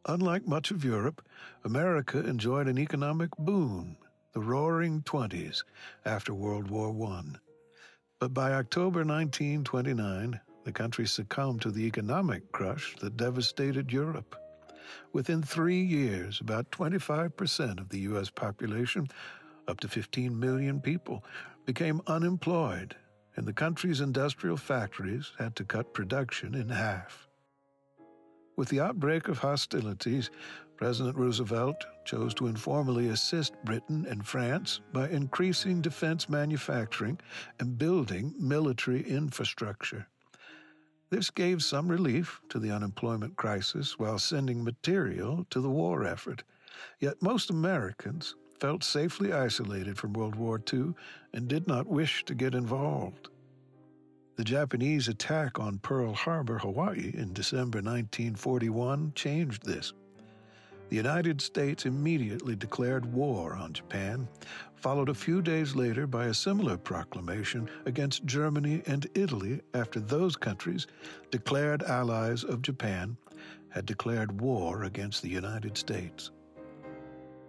Unlike much of Europe, America enjoyed an economic boom, the Roaring Twenties, after World War I. But by October 1929, the country succumbed to the economic crush that devastated Europe. Within 3 years, about 25% of the U.S. population, up to 15 million people, became unemployed, and the country's industrial factories had to cut production in half. With the outbreak of hostilities, President Roosevelt chose to informally assist Britain and France by increasing defense manufacturing and building military infrastructure. This gave some relief to the unemployment crisis while sending material to the war effort. Yet most Americans felt safely isolated from World War II and did not wish to get involved. The Japanese attack on Pearl Harbor, Hawaii in December 1941 changed this. The United States immediately declared war on Japan, followed a few days later by a similar proclamation against Germany and Italy after those countries, declared allies of Japan, had declared war against the United States.